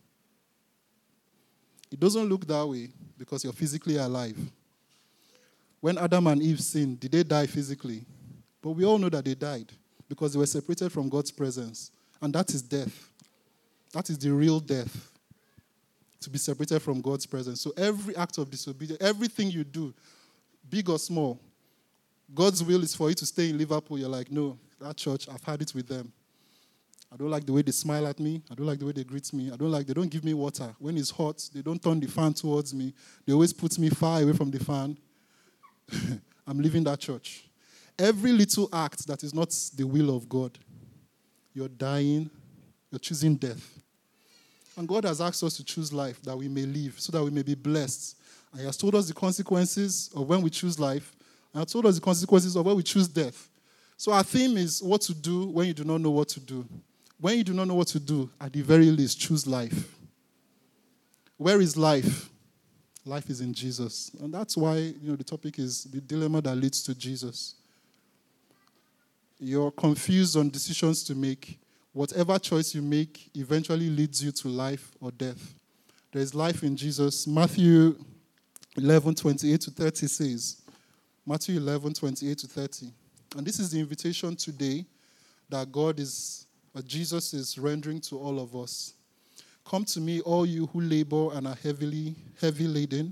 A: It doesn't look that way because you're physically alive. When Adam and Eve sinned, did they die physically? But we all know that they died because they were separated from God's presence. And that is death. That is the real death, to be separated from God's presence. So every act of disobedience, everything you do, big or small, God's will is for you to stay in Liverpool. You're like, no, that church, I've had it with them. I don't like the way they smile at me. I don't like the way they greet me. I don't like, they don't give me water. When it's hot, they don't turn the fan towards me. They always put me far away from the fan. I'm leaving that church. Every little act that is not the will of God, you're dying, you're choosing death. And God has asked us to choose life that we may live, so that we may be blessed. And he has told us the consequences of when we choose life, and he has told us the consequences of when we choose death. So our theme is what to do when you do not know what to do. When you do not know what to do, at the very least, choose life. Where is life? Life is in Jesus. And that's why, you know, the topic is the dilemma that leads to Jesus. You're confused on decisions to make. Whatever choice you make eventually leads you to life or death. There is life in Jesus. Matthew eleven, twenty-eight to thirty says, Matthew eleven, twenty-eight to thirty. And this is the invitation today that God is, that Jesus is rendering to all of us. Come to me, all you who labor and are heavily, heavy laden,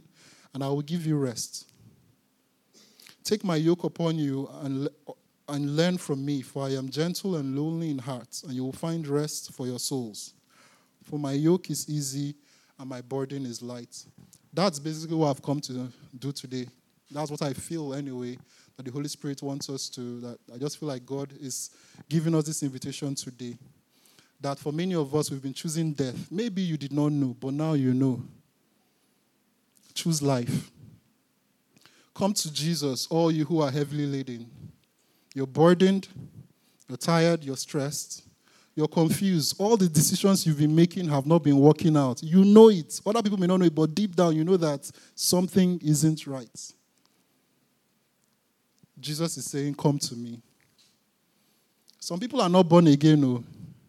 A: and I will give you rest. Take my yoke upon you and, and learn from me, for I am gentle and lowly in heart, and you will find rest for your souls. For my yoke is easy and my burden is light. That's basically what I've come to do today. That's what I feel anyway, that the Holy Spirit wants us to, that I just feel like God is giving us this invitation today. That for many of us, we've been choosing death. Maybe you did not know, but now you know. Choose life. Come to Jesus, all you who are heavily laden. You're burdened, you're tired, you're stressed, you're confused. All the decisions you've been making have not been working out. You know it. Other people may not know it, but deep down you know that something isn't right. Jesus is saying, come to me. Some people are not born again, no.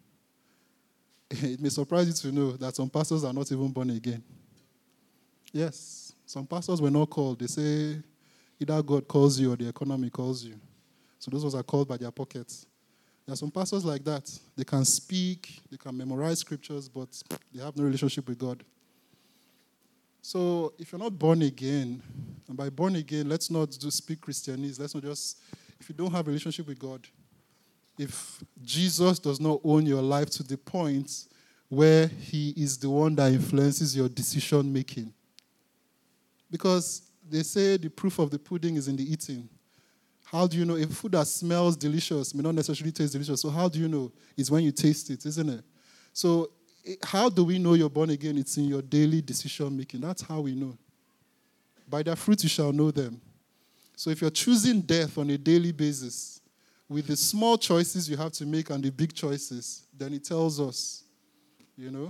A: It may surprise you to know that some pastors are not even born again. Yes, some pastors were not called. They say either God calls you or the economy calls you. So those ones are called by their pockets. There are some pastors like that. They can speak, they can memorize scriptures, but they have no relationship with God. So if you're not born again, and by born again, let's not just speak Christianese. Let's not just, if you don't have a relationship with God, if Jesus does not own your life to the point where he is the one that influences your decision making. Because they say the proof of the pudding is in the eating. How do you know? If food that smells delicious may not necessarily taste delicious. So how do you know? It's when you taste it, isn't it? So how do we know you're born again? It's in your daily decision making. That's how we know. By their fruit you shall know them. So if you're choosing death on a daily basis, with the small choices you have to make and the big choices, then it tells us, you know.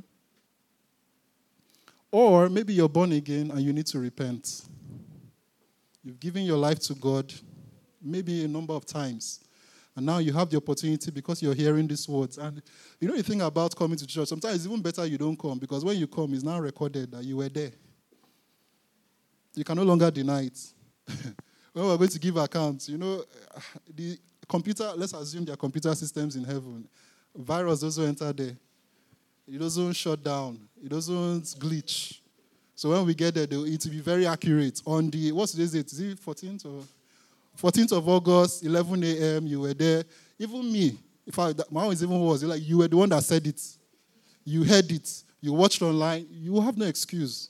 A: Or maybe you're born again and you need to repent. You've given your life to God maybe a number of times. And now you have the opportunity because you're hearing these words. And you know the thing about coming to church, sometimes it's even better you don't come because when you come, it's now recorded that you were there. You can no longer deny it. When we're going to give accounts, you know, the computer, let's assume there are computer systems in heaven. Virus doesn't enter there. It doesn't shut down. It doesn't glitch. So when we get there, it will be very accurate. On the, what's today's date? Is it fourteenth or? fourteenth of August, eleven a.m., you were there. Even me, in fact, my own is even worse. Like, you were the one that said it. You heard it. You watched online. You have no excuse.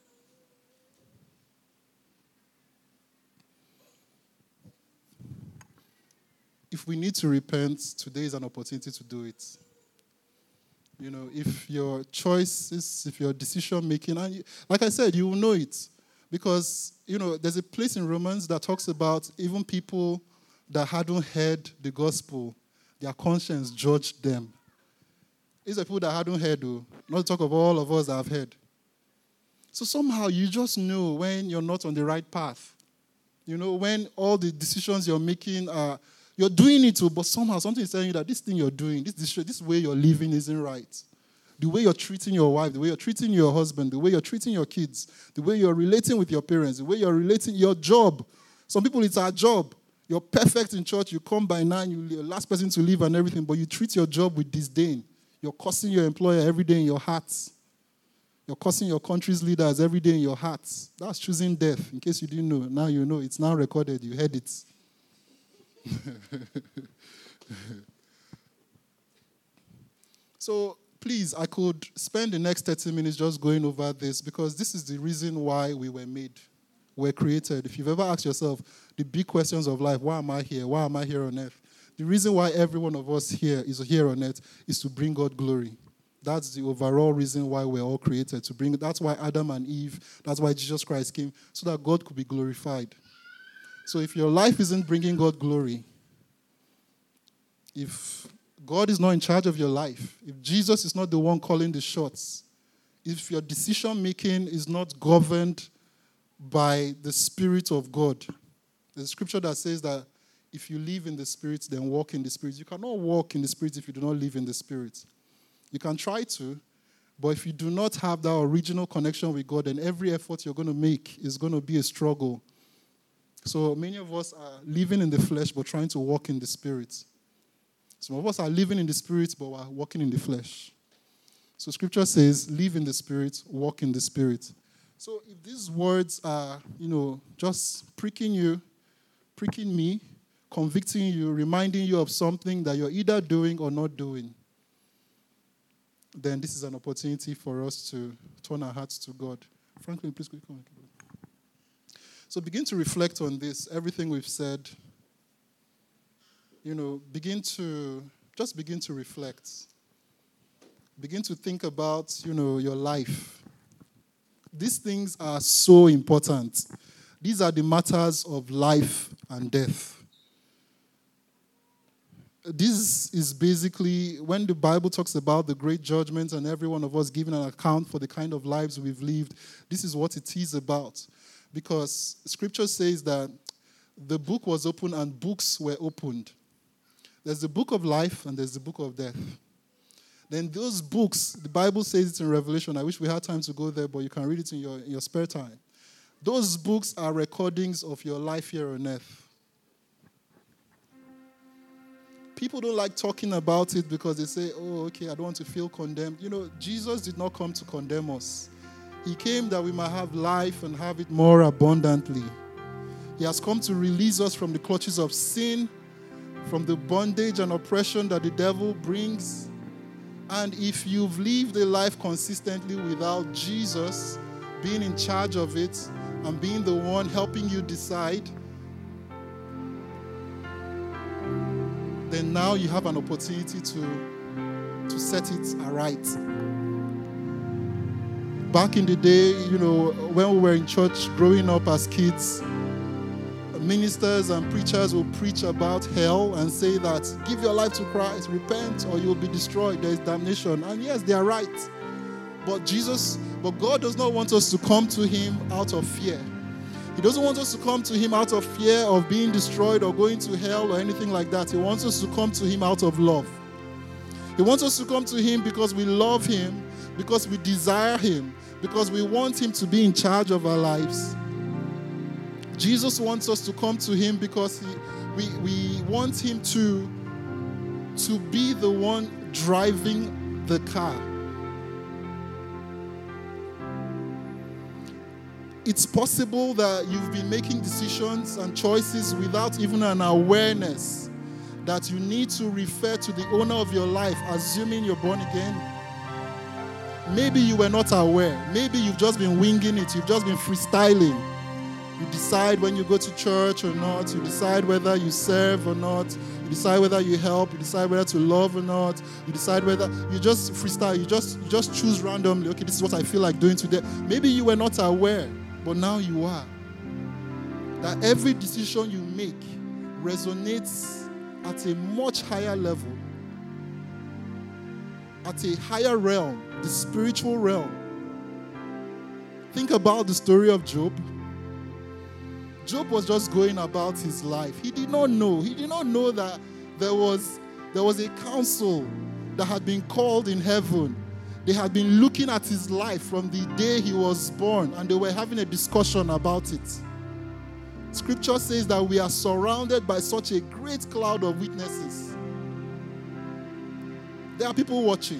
A: If we need to repent, today is an opportunity to do it. You know, if your choices, if your decision making, and you, like I said, you will know it. Because, you know, there's a place in Romans that talks about even people that hadn't heard the gospel, their conscience judged them. These are people that hadn't heard, though. Not to talk of all of us that have heard. So somehow you just know when you're not on the right path. You know, when all the decisions you're making are, you're doing it, but somehow something is telling you that this thing you're doing, this, this, this way you're living isn't right. The way you're treating your wife, the way you're treating your husband, the way you're treating your kids, the way you're relating with your parents, the way you're relating your job. Some people, it's our job. You're perfect in church. You come by nine, you're the last person to leave and everything, but you treat your job with disdain. You're cursing your employer every day in your heart. You're cursing your country's leaders every day in your heart. That's choosing death. In case you didn't know, now you know. It's now recorded. You heard it. So, please, I could spend the next thirty minutes just going over this because this is the reason why we were made, we were created. If you've ever asked yourself the big questions of life, why am I here? Why am I here on earth? The reason why every one of us here is here on earth is to bring God glory. That's the overall reason why we're all created, to bring. That's why Adam and Eve, that's why Jesus Christ came, so that God could be glorified. So if your life isn't bringing God glory, if God is not in charge of your life, if Jesus is not the one calling the shots, if your decision-making is not governed by the Spirit of God, there's a scripture that says that if you live in the Spirit, then walk in the Spirit. You cannot walk in the Spirit if you do not live in the Spirit. You can try to, but if you do not have that original connection with God, then every effort you're going to make is going to be a struggle. So many of us are living in the flesh but trying to walk in the Spirit. Some of us are living in the Spirit, but we're walking in the flesh. So Scripture says, live in the Spirit, walk in the Spirit. So if these words are, you know, just pricking you, pricking me, convicting you, reminding you of something that you're either doing or not doing, then this is an opportunity for us to turn our hearts to God. Franklin, please come on. So begin to reflect on this, everything we've said. You know, begin to, just begin to reflect. Begin to think about, you know, your life. These things are so important. These are the matters of life and death. This is basically when the Bible talks about the great judgment and every one of us giving an account for the kind of lives we've lived. This is what it is about. Because Scripture says that the book was opened and books were opened. There's the book of life and there's the book of death. Then those books, the Bible says it in Revelation. I wish we had time to go there, but you can read it in your, in your spare time. Those books are recordings of your life here on earth. People don't like talking about it because they say, oh, okay, I don't want to feel condemned. You know, Jesus did not come to condemn us. He came that we might have life and have it more abundantly. He has come to release us from the clutches of sin, from the bondage and oppression that the devil brings. And if you've lived a life consistently without Jesus being in charge of it and being the one helping you decide, then now you have an opportunity to, to set it aright. Back in the day, you know, when we were in church growing up as kids, ministers and preachers will preach about hell and say that give your life to Christ, repent, or you will be destroyed. There is damnation. And yes, they are right. But Jesus, but God does not want us to come to him out of fear. He doesn't want us to come to him out of fear of being destroyed or going to hell or anything like that. He wants us to come to him out of love. He wants us to come to him because we love him, because we desire him, because we want him to be in charge of our lives. Jesus wants us to come to him because he, we, we want him to, to be the one driving the car. It's possible that you've been making decisions and choices without even an awareness that you need to refer to the owner of your life, assuming you're born again. Maybe you were not aware. Maybe you've just been winging it. You've just been freestyling. You decide when you go to church or not. You decide whether you serve or not. You decide whether you help. You decide whether to love or not. You decide whether you just freestyle. You just, you just choose randomly. Okay, this is what I feel like doing today. Maybe you were not aware, but now you are. That every decision you make resonates at a much higher level, at a higher realm, the spiritual realm. Think about the story of Job. Job was just going about his life. He did not know. He did not know that there was, there was a council that had been called in heaven. They had been looking at his life from the day he was born, and they were having a discussion about it. Scripture says that we are surrounded by such a great cloud of witnesses. There are people watching.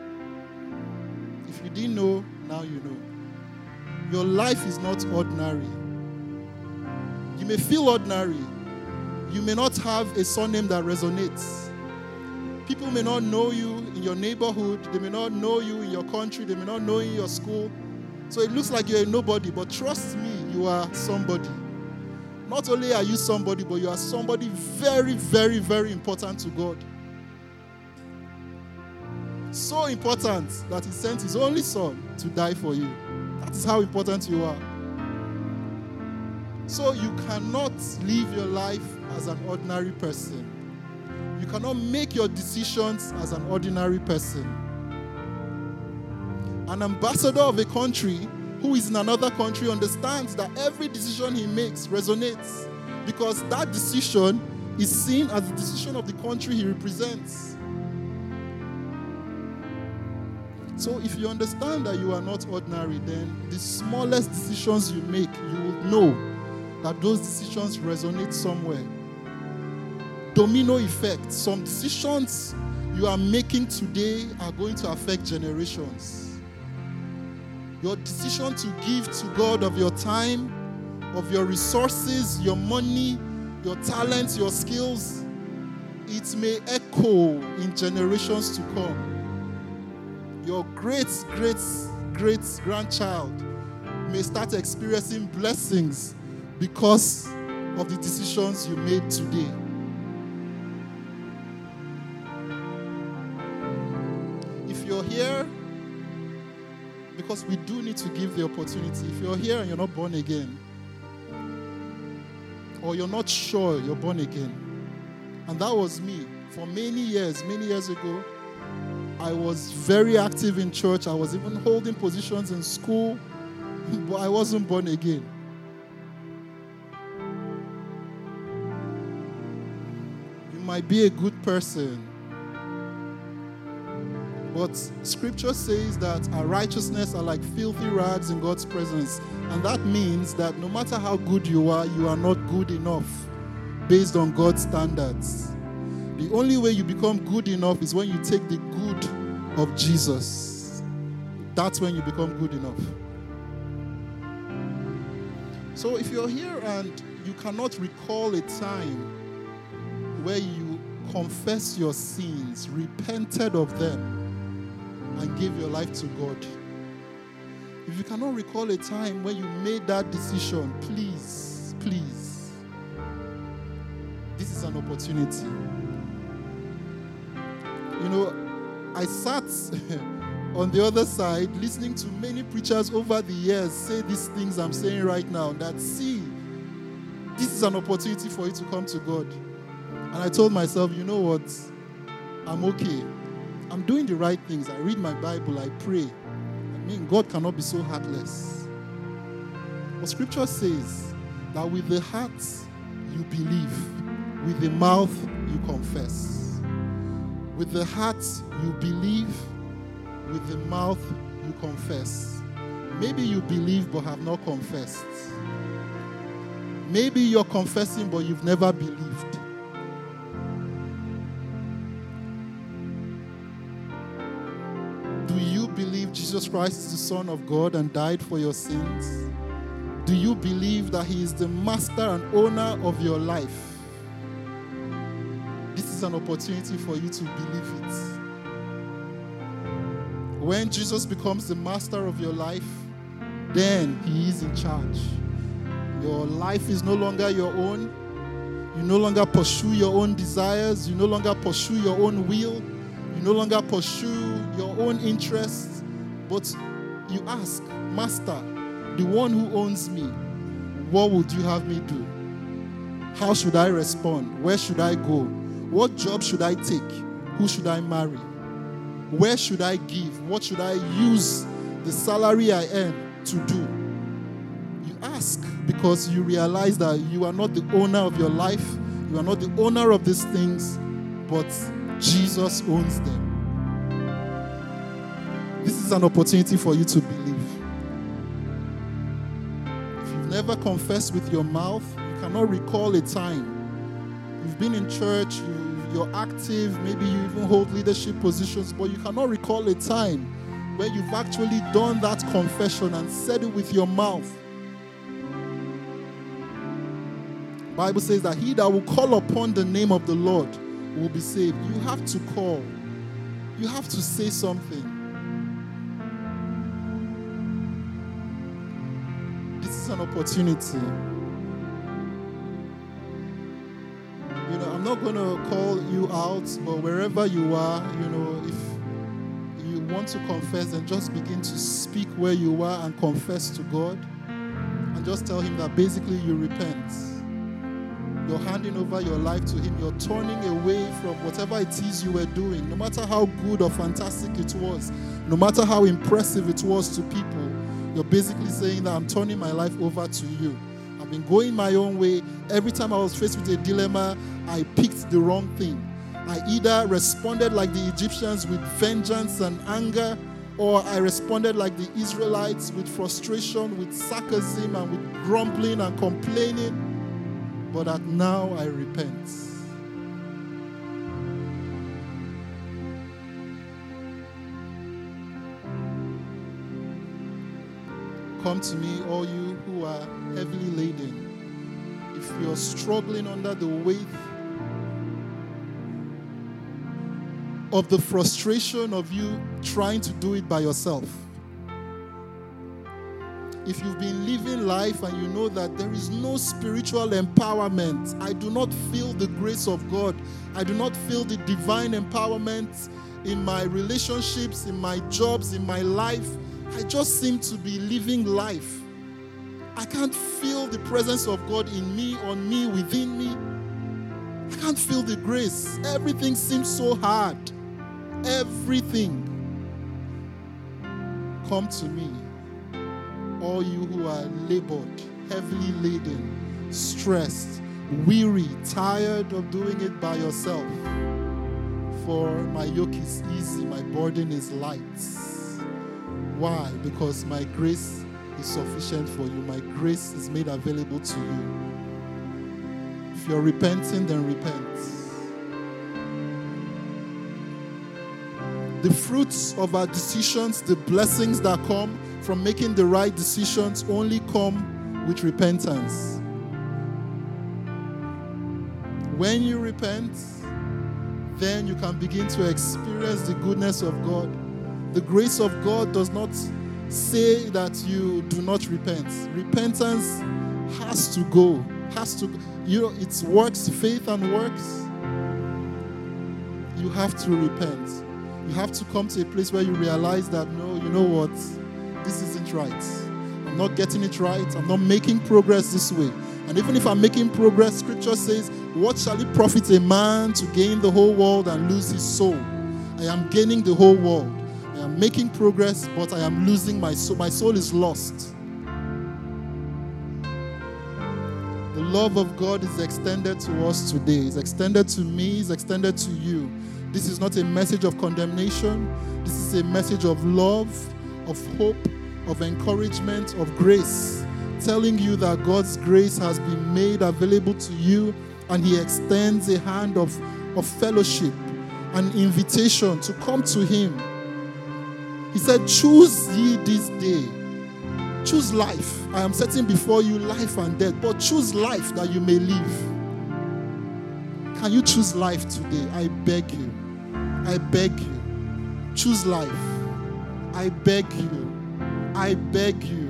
A: If you didn't know, now you know. Your life is not ordinary. You may feel ordinary. You may not have a surname that resonates. People may not know you in your neighborhood. They may not know you in your country. They may not know you in your school. So it looks like you're a nobody, but trust me, you are somebody. Not only are you somebody, but you are somebody very, very, very important to God. So important that he sent his only son to die for you. That is how important you are. So you cannot live your life as an ordinary person. You cannot make your decisions as an ordinary person. An ambassador of a country who is in another country understands that every decision he makes resonates because that decision is seen as the decision of the country he represents. So if you understand that you are not ordinary, then the smallest decisions you make, you will know that those decisions resonate somewhere. Domino effect. Some decisions you are making today are going to affect generations. Your decision to give to God of your time, of your resources, your money, your talents, your skills, it may echo in generations to come. Your great, great, great grandchild may start experiencing blessings because of the decisions you made today. If you're here, because we do need to give the opportunity, if you're here and you're not born again, or you're not sure you're born again, and that was me for many years, many years ago, I was very active in church. I was even holding positions in school, but I wasn't born again. You might be a good person, but Scripture says that our righteousness are like filthy rags in God's presence. And that means that no matter how good you are, you are not good enough based on God's standards. The only way you become good enough is when you take the good of Jesus. That's when you become good enough. So if you're here and you cannot recall a time where you confess your sins, repented of them, and gave your life to God, if you cannot recall a time when you made that decision, please, please, this is an opportunity. You know, I sat on the other side listening to many preachers over the years say these things I'm saying right now, that see, this is an opportunity for you to come to God. And I told myself, you know what, I'm okay. I'm doing the right things. I read my Bible, I pray. I mean, God cannot be so heartless. But Scripture says that with the heart you believe, with the mouth you confess. With the heart you believe, with the mouth you confess. Maybe you believe but have not confessed. Maybe you're confessing but you've never believed. Do you believe Jesus Christ is the Son of God and died for your sins? Do you believe that He is the master and owner of your life? This is an opportunity for you to believe it. When Jesus becomes the master of your life, then He is in charge. Your life is no longer your own. You no longer pursue your own desires. You no longer pursue your own will. You no longer pursue your own interests. But you ask, Master, the one who owns me, what would you have me do? How should I respond? Where should I go? What job should I take? Who should I marry? Where should I give? What should I use the salary I earn to do? You ask because you realize that you are not the owner of your life. You are not the owner of these things, but Jesus owns them. This is an opportunity for you to believe. If you've never confessed with your mouth, you cannot recall a time. You've been in church, you, you're active, maybe you even hold leadership positions, but you cannot recall a time where you've actually done that confession and said it with your mouth. The Bible says that he that will call upon the name of the Lord will be saved. You have to call. You have to say something. This is an opportunity. You know, I'm not going to call you out, but wherever you are, you know, if you want to confess, then just begin to speak where you are and confess to God. And just tell Him that basically you repent. You're handing over your life to Him. You're turning away from whatever it is you were doing. No matter how good or fantastic it was, no matter how impressive it was to people, you're basically saying that I'm turning my life over to you. I've been going my own way. Every time I was faced with a dilemma, I picked the wrong thing. I either responded like the Egyptians with vengeance and anger, or I responded like the Israelites with frustration, with sarcasm, and with grumbling and complaining. But that now I repent. Come to me, all you who are heavily laden. If you're struggling under the weight of the frustration of you trying to do it by yourself. If you've been living life and you know that there is no spiritual empowerment, I do not feel the grace of God, I do not feel the divine empowerment in my relationships, in my jobs, in my life, I just seem to be living life. I can't feel the presence of God in me, on me, within me. I can't feel the grace. Everything seems so hard. Everything. Come to me, all you who are labored, heavily laden, stressed, weary, tired of doing it by yourself. For my yoke is easy, my burden is light. Why? Because my grace is sufficient for you. My grace is made available to you. If you're repenting, then repent. The fruits of our decisions, the blessings that come from making the right decisions only come with repentance. When you repent, then you can begin to experience the goodness of God. The grace of God does not say that you do not repent. Repentance has to go. Has to go. You know, it's works, faith and works. You have to repent. You have to come to a place where you realize that, no, you know what? This isn't right. I'm not getting it right. I'm not making progress this way. And even if I'm making progress, Scripture says, what shall it profit a man to gain the whole world and lose his soul? I am gaining the whole world. I am making progress, but I am losing my soul. My soul is lost. The love of God is extended to us today. It's extended to me. It's extended to you. This is not a message of condemnation. This is a message of love, of hope, of encouragement, of grace, telling you that God's grace has been made available to you, and He extends a hand of, of fellowship, an invitation to come to Him. He said, choose ye this day. Choose life. I am setting before you life and death, but choose life that you may live. Can you choose life today? I beg you. I beg you. Choose life. I beg you. I beg you.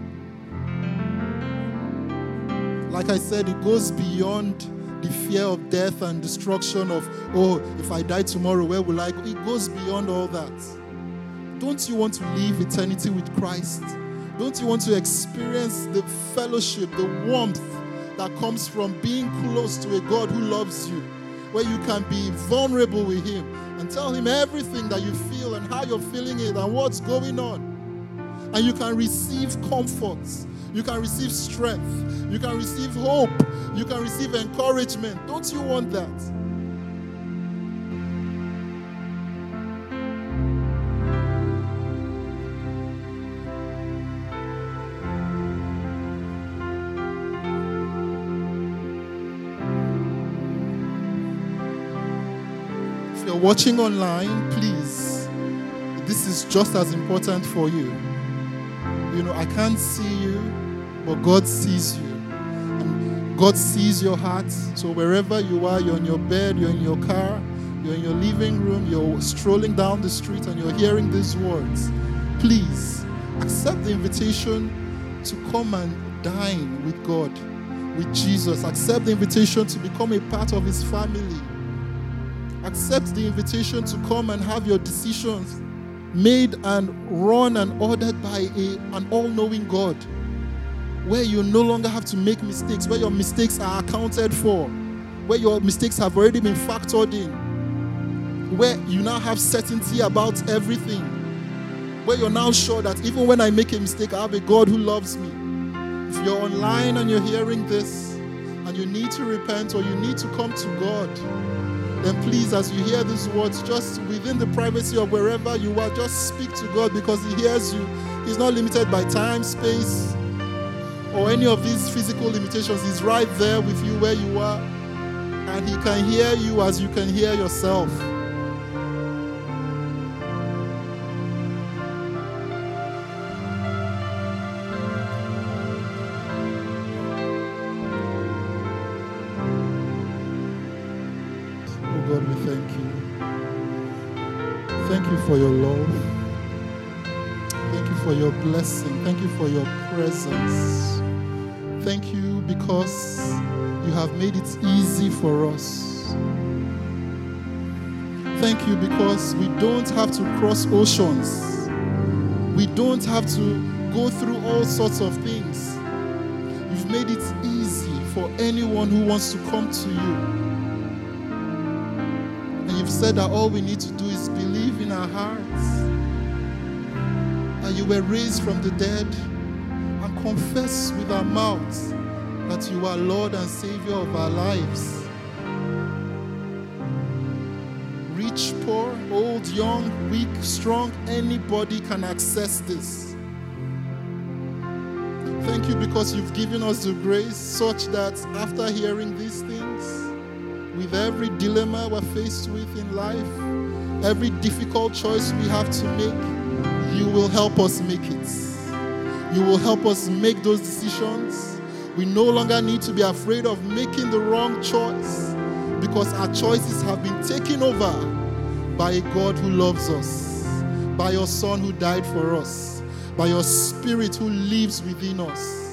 A: Like I said, it goes beyond the fear of death and destruction of, oh, if I die tomorrow, where will I go? It goes beyond all that. Don't you want to live eternity with Christ? Don't you want to experience the fellowship, the warmth that comes from being close to a God who loves you, where you can be vulnerable with Him and tell Him everything that you feel and how you're feeling it and what's going on? And you can receive comfort. You can receive strength. You can receive hope. You can receive encouragement. Don't you want that? If you're watching online, please, this is just as important for you. You know, I can't see you, but God sees you. And God sees your heart. So wherever you are, you're in your bed, you're in your car, you're in your living room, you're strolling down the street and you're hearing these words, please accept the invitation to come and dine with God, with Jesus. Accept the invitation to become a part of His family. Accept the invitation to come and have your decisions made and run and ordered by a, an all-knowing God, where you no longer have to make mistakes, where your mistakes are accounted for, where your mistakes have already been factored in, where you now have certainty about everything, where you're now sure that even when I make a mistake, I have a God who loves me. If you're online and you're hearing this and you need to repent or you need to come to God, then please, as you hear these words, just within the privacy of wherever you are, just speak to God, because He hears you. He's not limited by time, space, or any of these physical limitations. He's right there with you where you are, and He can hear you as you can hear yourself. Thank you for your love. Thank you for your blessing. Thank you for your presence. Thank you because you have made it easy for us. Thank you because we don't have to cross oceans. We don't have to go through all sorts of things. You've made it easy for anyone who wants to come to you. And you've said that all we need to do is believe in our hearts that you were raised from the dead and confess with our mouths that you are Lord and Savior of our lives. Rich, poor, old, young, weak, strong, anybody can access this. Thank you because you've given us the grace such that after hearing these things, with every dilemma we're faced with in life, every difficult choice we have to make, you will help us make it. You will help us make those decisions. We no longer need to be afraid of making the wrong choice because our choices have been taken over by a God who loves us, by your Son who died for us, by your Spirit who lives within us.